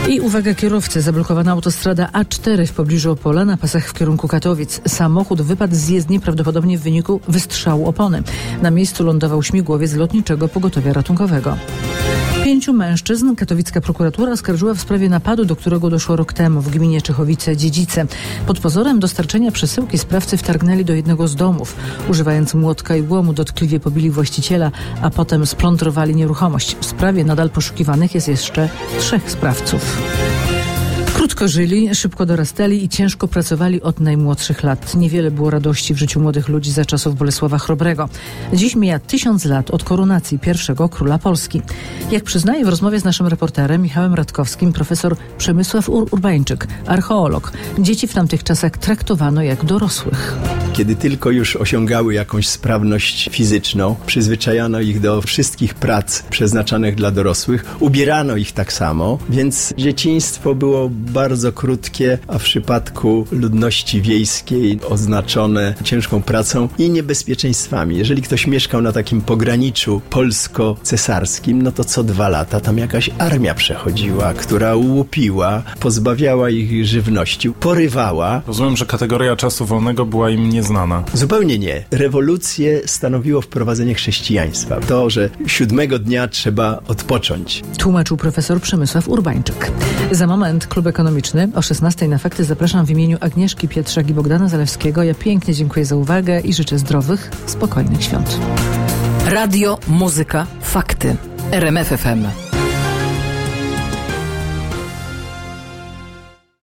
I uwaga kierowcy, zablokowana autostrada A4 w pobliżu Opola na pasach w kierunku Katowic. Samochód wypadł z jezdni prawdopodobnie w wyniku wystrzału opony. Na miejscu lądował śmigłowiec lotniczego pogotowia ratunkowego. 5 mężczyzn katowicka prokuratura oskarżyła w sprawie napadu, do którego doszło rok temu w gminie Czechowice-Dziedzice. Pod pozorem dostarczenia przesyłki sprawcy wtargnęli do jednego z domów. Używając młotka i łomu dotkliwie pobili właściciela, a potem splądrowali nieruchomość. W sprawie nadal poszukiwanych jest jeszcze 3 sprawców. Krótko żyli, szybko dorastali i ciężko pracowali od najmłodszych lat. Niewiele było radości w życiu młodych ludzi za czasów Bolesława Chrobrego. Dziś mija 1000 lat od koronacji pierwszego króla Polski. Jak przyznaje w rozmowie z naszym reporterem Michałem Radkowskim profesor Przemysław Urbańczyk, archeolog, dzieci w tamtych czasach traktowano jak dorosłych. Kiedy tylko już osiągały jakąś sprawność fizyczną, przyzwyczajano ich do wszystkich prac przeznaczonych dla dorosłych, ubierano ich tak samo, więc dzieciństwo było bardzo krótkie, a w przypadku ludności wiejskiej oznaczone ciężką pracą i niebezpieczeństwami. Jeżeli ktoś mieszkał na takim pograniczu polsko-cesarskim, no to co 2 lata tam jakaś armia przechodziła, która łupiła, pozbawiała ich żywności, porywała. Rozumiem, że kategoria czasu wolnego była im nieznana. Zupełnie nie. Rewolucję stanowiło wprowadzenie chrześcijaństwa. To, że 7 dnia trzeba odpocząć. Tłumaczył profesor Przemysław Urbańczyk. Za moment Klub Ekonomiczny. O 16:00 na Fakty zapraszam w imieniu Agnieszki Pietrzak i Bogdana Zalewskiego. Ja pięknie dziękuję za uwagę i życzę zdrowych, spokojnych świąt. Radio, muzyka, fakty. RMF FM.